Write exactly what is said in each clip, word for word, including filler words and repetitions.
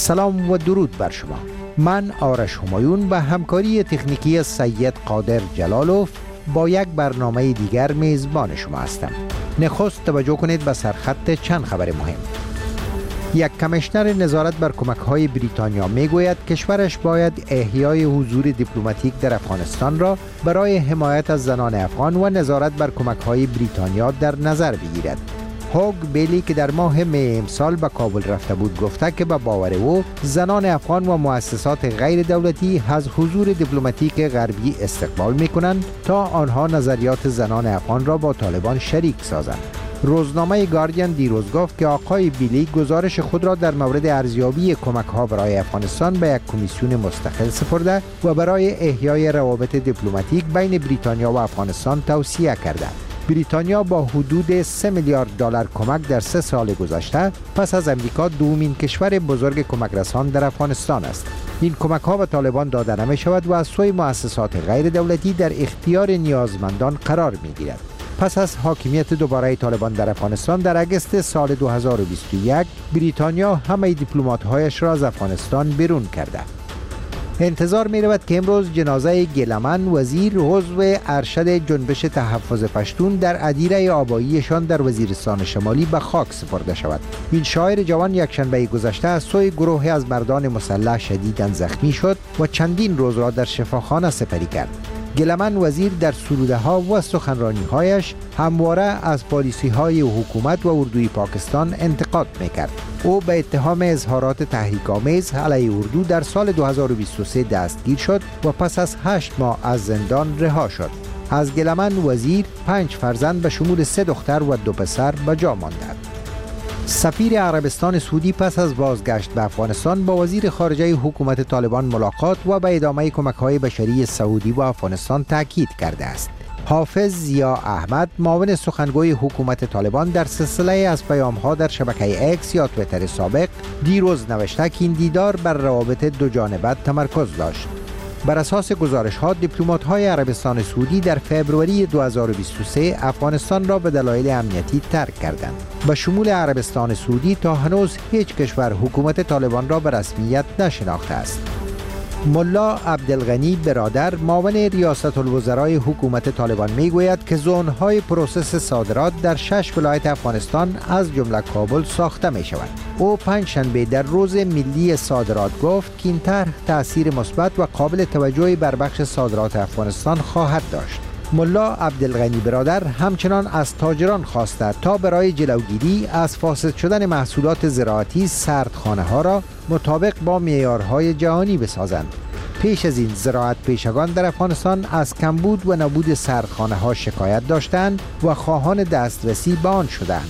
سلام و درود بر شما. من آرش همایون به همکاری تکنیکی سید قادر جلالوف با یک برنامه دیگر میزبان شما هستم. نخست توجه کنید به سرخط چند خبر مهم. یک کمیشنر نظارت بر کمک‌های بریتانیا میگوید کشورش باید احیای حضور دیپلماتیک در افغانستان را برای حمایت از زنان افغان و نظارت بر کمک‌های بریتانیا در نظر بگیرد. هوگ بیلی که در ماه می امسال به کابل رفته بود گفته که به باور او زنان افغان و مؤسسات غیر دولتی از حضور دیپلماتیک غربی استقبال می‌کنند تا آنها نظریات زنان افغان را با طالبان شریک سازند. روزنامه گاردین دیروز گفت که آقای بیلی گزارش خود را در مورد ارزیابی کمک‌ها برای افغانستان به یک کمیسیون مستقل سپرده و برای احیای روابط دیپلماتیک بین بریتانیا و افغانستان توصیه کرده. بریتانیا با حدود سه میلیارد دلار کمک در سه سال گذشته پس از امریکا دومین کشور بزرگ کمک رسان در افغانستان است. این کمک ها به طالبان داده نمی شود و از سوی مؤسسات غیر دولتی در اختیار نیازمندان قرار می گیرد. پس از حاکمیت دوباره طالبان در افغانستان در اگست سال دو هزار و بیست و یک بریتانیا همه دیپلمات‌هایش را از افغانستان بیرون کرده. انتظار می رود که امروز جنازه گیلمن وزیر عضو ارشد جنبش تحفظ پشتون در ادیره آباییشان در وزیرستان شمالی به خاک سپرده شود. این شاعر جوان یک شنبه گذشته از سوی گروهی از مردان مسلح شدیداً زخمی شد و چندین روز را در شفاخانه سپری کرد. گیلمن وزیر در سروده ها و سخنرانی هایش همواره از پالیسی های حکومت و اردوی پاکستان انتقاد میکرد. او به اتهام اظهارات تحریک آمیز علیه اردو در سال دو هزار و بیست و سه دستگیر شد و پس از هشت ماه از زندان رها شد. از گیلمن وزیر پنج فرزند به شمول سه دختر و دو پسر به جا ماندند. سفیر عربستان سعودی پس از بازگشت به افغانستان با وزیر خارجه حکومت طالبان ملاقات و به ادامه کمک‌های بشری سعودی و افغانستان تاکید کرده است. حافظ ضیا احمد معاون سخنگوی حکومت طالبان در سلسله از پیام‌ها در شبکه اکس یا توییتر سابق دیروز نوشته که این دیدار بر روابط دو جانبه تمرکز داشت. بر اساس گزارش‌ها دیپلمات‌های عربستان سعودی در فوریه دو هزار و بیست و سه افغانستان را به دلایل امنیتی ترک کردند. به شمول عربستان سعودی تا هنوز هیچ کشور حکومت طالبان را به رسمیت نشناخته است. ملا عبدالغنی برادر معاون ریاست الوزرای حکومت طالبان میگوید که زون‌های پروسس صادرات در شش ولایت افغانستان از جمله کابل ساخته می شود. او پنجشنبه در روز ملی صادرات گفت که این طرح تأثیر مثبت و قابل توجهی بر بخش صادرات افغانستان خواهد داشت. ملا عبدالغنی برادر همچنان از تاجران خواسته تا برای جلوگیری از فاسد شدن محصولات زراعتی سردخانه ها را مطابق با معیارهای جهانی بسازند. پیش از این زراعت پیشگان در افغانستان از کمبود و نبود سردخانه ها شکایت داشتند و خواهان دسترسی به آن شدند.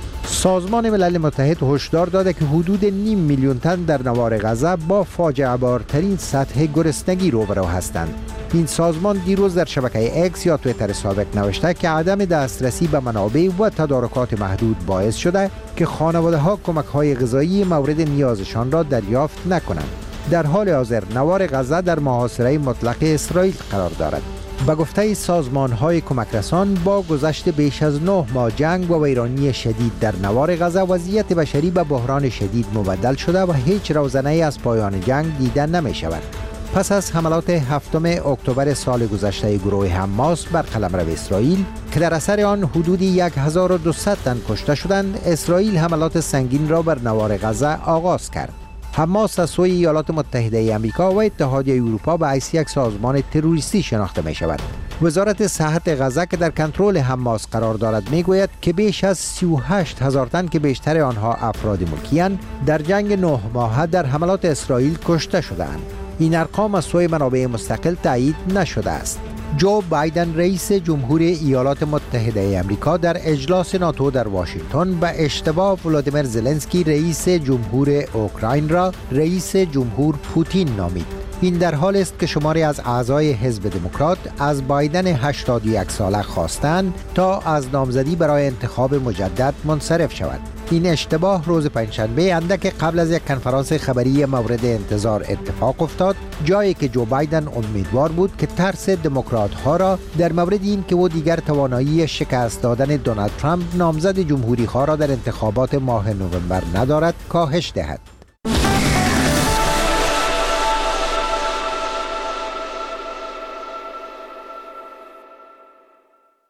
سازمان ملل متحد هشدار داده که حدود نیم میلیون تن در نوار غزه با فاجعه بارترین سطح گرسنگی روبرو هستند. این سازمان دیروز در شبکه اکس یا توییتر سابق نوشته که عدم دسترسی به منابع و تدارکات محدود باعث شده که خانواده ها کمک های غذایی مورد نیازشان را دریافت نکنند. در حال حاضر نوار غزه در محاصره مطلق اسرائیل قرار دارد. به گفته سازمان های کمک رسان با گذشت بیش از نه ماه جنگ و ویرانی شدید در نوار غزه وضعیت بشری به بحران شدید مبدل شده و هیچ روزنه از پایان جنگ دیده نمی شود. پس از حملات هفتم اکتبر سال گذشته گروه حماس بر قلمرو اسرائیل که در اثر آن حدود هزار و دویست تن کشته شدند، اسرائیل حملات سنگین را بر نوار غزه آغاز کرد. حماس از سوی ایالات متحده آمریکا و اتحادیه اروپا به حیث یک سازمان تروریستی شناخته می شود. وزارت صحت غزه که در کنترل حماس قرار دارد می گوید که بیش از سی و هشت هزار تن که بیشتر آنها افراد ملکی‌اند در جنگ نه ماهه در حملات اسرائیل کشته شدند. این ارقام از سوی منابع مستقل تایید نشده است. جو بایدن رئیس جمهور ایالات متحده آمریکا در اجلاس ناتو در واشنگتن به اشتباه ولادیمیر زلنسکی رئیس جمهور اوکراین را رئیس جمهور پوتین نامید. این در حال است که شماری از اعضای حزب دموکرات از بایدن هشتاد و یک ساله خواستند تا از نامزدی برای انتخاب مجدد منصرف شود. این اشتباه روز پنجشنبه اندک قبل از یک کنفرانس خبری مورد انتظار اتفاق افتاد، جایی که جو بایدن امیدوار بود که ترس دموکرات ها را در مورد این که او دیگر توانایی شکست دادن دونالد ترامپ نامزد جمهوری ها را در انتخابات ماه نوامبر ندارد کاهش دهد.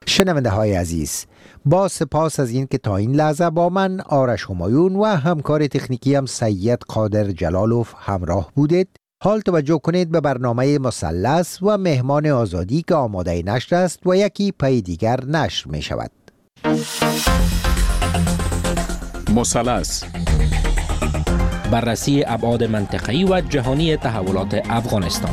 شنونده های عزیز، با سپاس از این که تا این لحظه با من آرش همایون و همکار تکنیکی هم سید قادر جلالوف همراه بودید. حال توجه کنید به برنامه مثلث و مهمان آزادی که آماده نشر است و یکی پی دیگر نشر می شود. مثلث، بررسی ابعاد منطقه‌ای و جهانی تحولات افغانستان.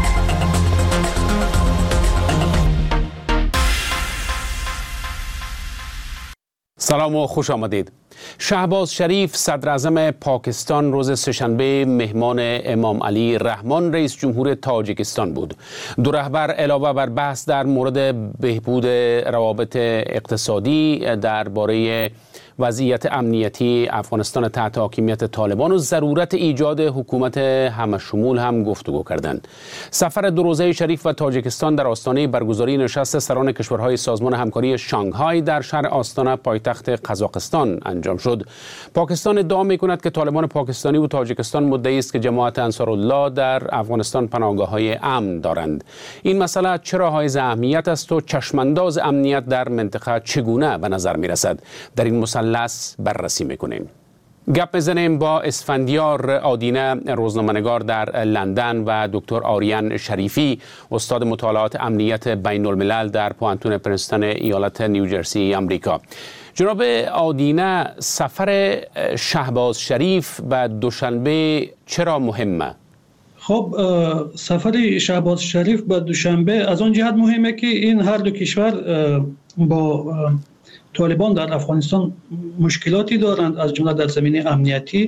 سلام و خوش آمدید. شهباز شریف صدر اعظم پاکستان روز سه‌شنبه مهمان امام علی رحمان رئیس جمهور تاجیکستان بود. دو رهبر علاوه بر بحث در مورد بهبود روابط اقتصادی، درباره وضعیت امنیتی افغانستان تحت حاکمیت طالبان و ضرورت ایجاد حکومت همشمول هم گفتگو کردند. سفر دو روزه شریف و تاجیکستان در آستانه برگزاری نشست سران کشورهای سازمان همکاری شانگهای در شهر آستانه پایتخت قزاقستان انجام شد. پاکستان ادعا می‌کند که طالبان پاکستانی و تاجیکستان مدعی است که جماعت انصارالله در افغانستان پناهگاه‌های امن دارند. این مسئله چرا حائز اهمیت است و چشمانداز امنیت در منطقه چگونه به نظر می‌رسد؟ در این مثلث بررسی می‌کنیم. گپ می‌زنیم با اسفندیار آدینه، روزنامه‌نگار در لندن، و دکتر آریان شریفی، استاد مطالعات امنیت بین الملل در پوانتون پرنستون ایالت نیوجرسی آمریکا. جناب آدینه، سفر شهباز شریف به دوشنبه چرا مهمه؟ خب سفر شهباز شریف به دوشنبه از آن جهت مهمه که این هر دو کشور با طالبان در افغانستان مشکلاتی دارند، از جمله در زمینه امنیتی.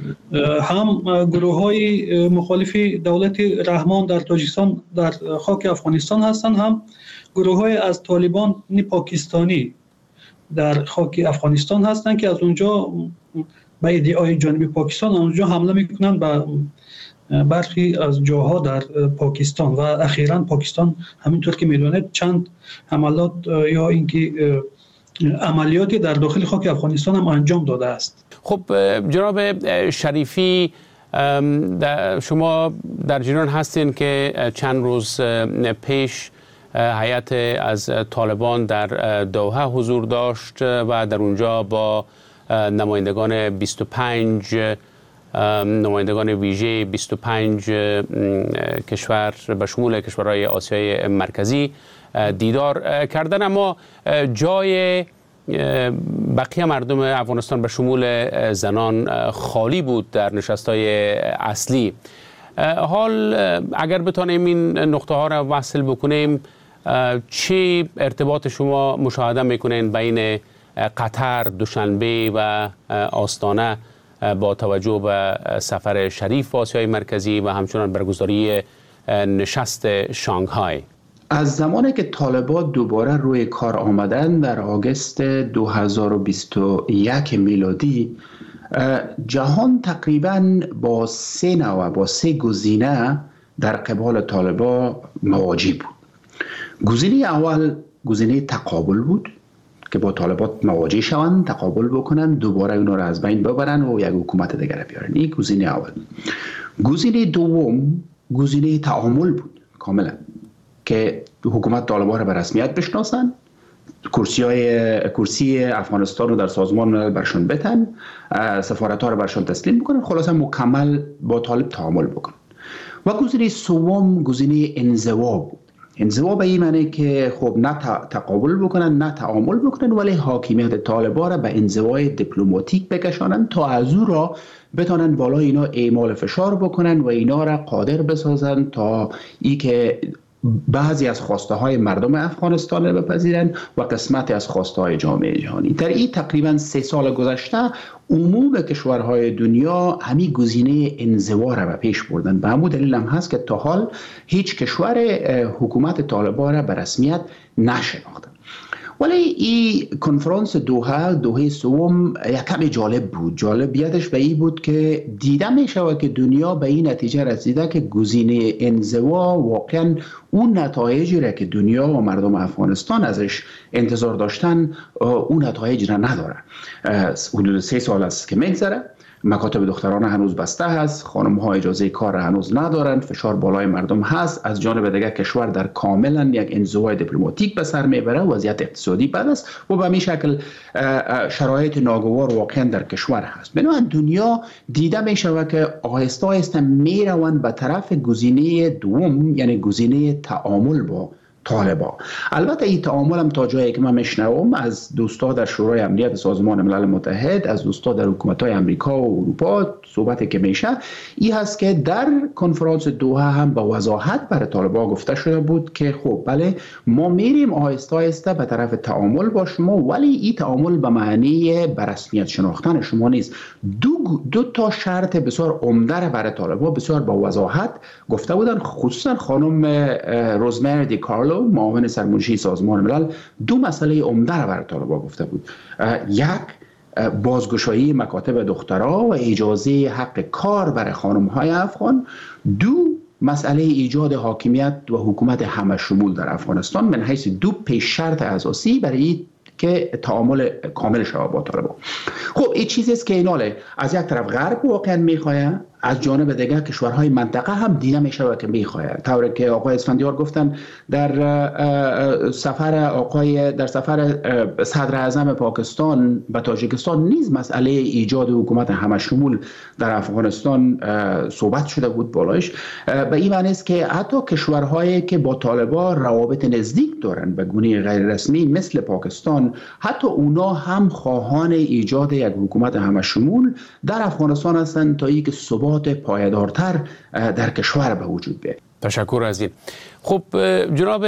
هم گروه‌های مخالف دولت رحمان در تاجیکستان در خاک افغانستان هستند، هم گروه‌های از طالبان پاکستانی در خاک افغانستان هستند که از اونجا به ادعای جانب پاکستان اونجا حمله میکنند به برخی از جاها در پاکستان و اخیراً پاکستان همینطور که میدونید چند حملات یا اینکه عملیاتی در داخل خاک افغانستان هم انجام داده است. خب جناب شریفی، شما در جریان هستین که چند روز پیش هیئت از طالبان در دوحه حضور داشت و در اونجا با نمایندگان بیست و پنج نمایندگان ویژه بیست و پنج کشور به شمول کشورهای آسیای مرکزی دیدار کردن، اما جای بقیه مردم افغانستان به شمول زنان خالی بود در نشست‌های اصلی. حال اگر بتانیم این نقطه ها را وصل بکنیم، چه ارتباط شما مشاهده میکنین بین قطر، دوشنبه و آستانه با توجه به سفر شریف به آسیای مرکزی و همچنان برگزاری نشست شانگهای؟ از زمانی که طالبان دوباره روی کار آمدن در آگوست دو هزار و بیست و یک میلادی، جهان تقریباً با سه نوع با سه گزینه در قبال طالبان مواجه بود. گزینه اول گزینه تقابل بود که با طالبان مواجه شوند، تقابل بکنن، دوباره اونا را از بین ببرن و یک حکومت دیگر بیارن. این گزینه اول. گزینه دوم گزینه تعامل بود کاملا، که حکومت طالبان را به رسمیت بشناسن، کرسی های کرسی افغانستان رو در سازمان ملل برشون بتن، سفارت ها رو برشون تسلیم بکنن، خلاصا مکمل با طالب تعامل بکنن. و گزینه سوم گزینه انزوا بود. انزوا به این معنی که خب نه تقابل بکنن نه تعامل بکنن، ولی حاکمیت طالبان را به انزوای دیپلماتیک بکشانن تا از او را بتونن بالا اینا اعمال فشار بکنن و اینا را قادر بسازن تا ای که بعضی از خواسته های مردم افغانستان را بپذیرن و قسمتی از خواسته های جامعه جهانی. در این تقریبا سه سال گذشته عموم کشورهای دنیا همین گزینه انزوا را به پیش بردن. به همون دلیل هم هست که تا حال هیچ کشور حکومت طالبان را به رسمیت نشناخته. ولی این کنفرانس دوحه دوحه سوم یک کمی جالب بود. جالبیتش به این بود که دیده می شود که دنیا به این نتیجه رسیده که گزینه انزوا واقعا اون نتایجی را که دنیا و مردم افغانستان ازش انتظار داشتن اون نتایج را نداره. حدود سه سال است که میگذره مکاتب دختران هنوز بسته هست، خانم ها اجازه کار هنوز ندارند، فشار بالای مردم هست. از جانب دیگر کشور در کاملا یک انزوای دیپلماتیک به سر میبره، وضعیت اقتصادی بد است و به همین شکل شرایط ناگوار واقعا در کشور هست. بنابراین دنیا دیده می شود که آهسته آهسته می روند به طرف گزینه دوم، یعنی گزینه تعامل با طالبا. البته این تعامل هم تا جایی که من میشنوم از دوستا در شورای امنیت سازمان ملل متحد، از دوستا در حکومت‌های امریکا و اروپا صحبتی که میشه این هست که در کنفرانس دوحه هم با وضاحت برای طالبا گفته شده بود که خب بله ما میریم آهسته آهسته به طرف تعامل با شما، ولی این تعامل به معنی به رسمیت شناختن شما نیست. دو دو تا شرط بسیار عمده برای طالبا بسیار با وضاحت گفته بودن، خصوصا خانم روزمری دی کارلو معاون سرمنشی سازمان ملل دو مسئله عمده را برای طالبان گفته بود. یک، بازگشایی مکاتب دخترها و اجازه حق کار برای خانم‌های افغان. دو، مسئله ایجاد حاکمیت و حکومت همه شمول در افغانستان من حیث دو پیش شرط اساسی برای که تعامل کامل شود با طالبان. خب این چیزی است که ایناله از یک طرف غرب واقعا میخواه، از جانب دیگر کشورهای منطقه هم دیده میشه که میخواه. طوری که آقای اسفندیار گفتن در سفر آقای در سفر صدر اعظم پاکستان به تاجیکستان نیز مسئله ایجاد حکومت همه شمول در افغانستان صحبت شده بود بالایش. به این معنی است که حتی کشورهایی که با طالبان روابط نزدیک دارند به گونه غیر رسمی مثل پاکستان، حتی اونا هم خواهان ایجاد یک حکومت همه شمول در افغانستان هستند تا اینکه ثبات پایدارتر در کشور به وجود بیاید. تشکر از این. خب جناب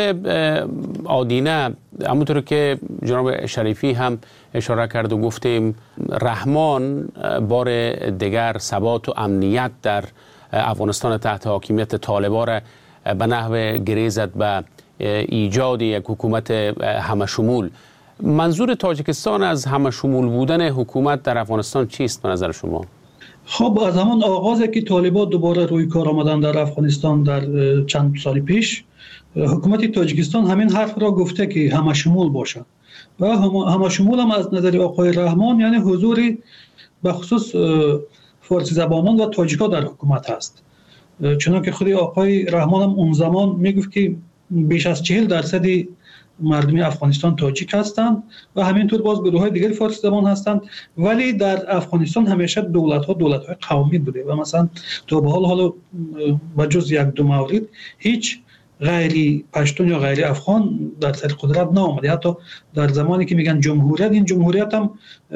آدینه، همونطور که جناب شریفی هم اشاره کرد و گفتیم رحمان بار دیگر ثبات و امنیت در افغانستان تحت حاکمیت طالبان را به نحو گریزد به ایجاد یک حکومت همه شمول. منظور تاجیکستان از همه شمول بودن حکومت در افغانستان چیست به نظر شما؟ خب از همان آغازی که طالبان دوباره روی کار آمدن در افغانستان در چند سال پیش، حکومت تاجیکستان همین حرف را گفته که همه شمول باشد و همه شمول هم از نظر آقای رحمان یعنی حضوری به خصوص فارسی زبانان و تاجیکا در حکومت هست. چنانکه خود آقای رحمان هم اون زمان میگفت که بیش از چهل درصدی مردم افغانستان تاجیک هستند و همینطور باز گروه‌های دیگر فارسی زبان هستند، ولی در افغانستان همیشه دولت‌ها دولت‌های قومی بوده و مثلا تا به حال حالا با جز یک دو مورد هیچ غیری پشتون یا غیری افغان در سر قدرت نآمده. حتی در زمانی که میگن جمهوریت، این جمهوریت هم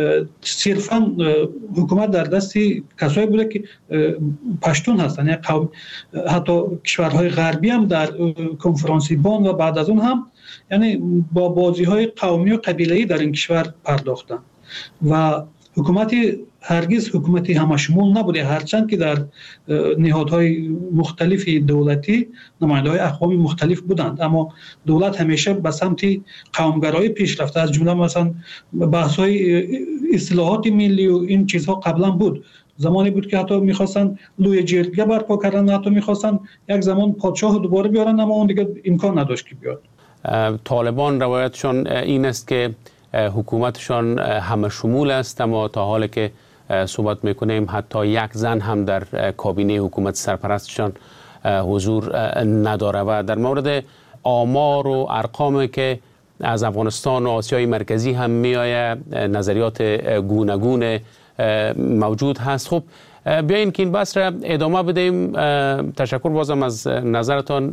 صرفاً حکومت در دست کسایی بوده که پشتون هستند، یعنی قوم. حتی کشورهای غربی هم در کنفرانسی بان و بعد از اون هم یعنی با بازی‌های قومی و قبیله‌ای در این کشور پرداختن و حکومت هرگز حکومتی همه شمول نبوده، هرچند که در نهادهای مختلف دولتی نماینده‌های اقوام مختلف بودند، اما دولت همیشه به سمت قومگرایی پیش رفته. از جمله مثلا بحث‌های اصلاحات ملی و این چیزها قبلا بود. زمانی بود که حتی می‌خواستن لوی جرگه برپا کردن، حتی می‌خواستن یک زمان پادشاه دوباره بیارن، اما اون دیگه امکان نداشت که بیاد. طالبان روایتشان این است که حکومتشان همه شمول است، اما تا حالی که صحبت میکنیم حتی یک زن هم در کابینه حکومت سرپرستشان حضور نداره. و در مورد آمار و ارقامی که از افغانستان و آسیای مرکزی هم میآید نظریات گوناگون موجود هست. خب بیاییم که این بحث را ادامه بدیم. تشکر بازم از نظرتان.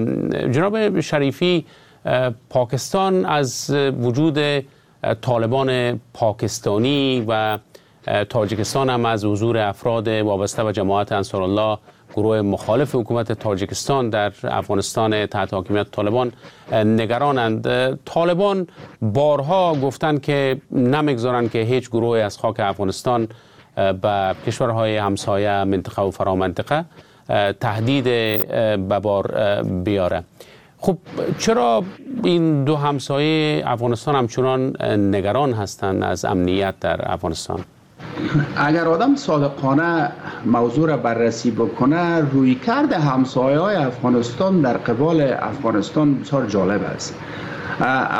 جناب شریفی، پاکستان از وجود طالبان پاکستانی و تاجیکستان هم از حضور افراد وابسته به جماعت انصارالله، گروه مخالف حکومت تاجیکستان در افغانستان تحت حاکمیت طالبان، نگرانند. طالبان بارها گفتند که نمیگذارند که هیچ گروه از خاک افغانستان به کشورهای همسایه منطقه و فرامنطقه تهدید به بار بیاره. خب چرا این دو همسایه افغانستان همچنان نگران هستند از امنیت در افغانستان؟ اگر آدم صادقانه موضوع را بررسی بکنه، رویکرد همسایه‌های افغانستان در قبال افغانستان بسیار جالب است.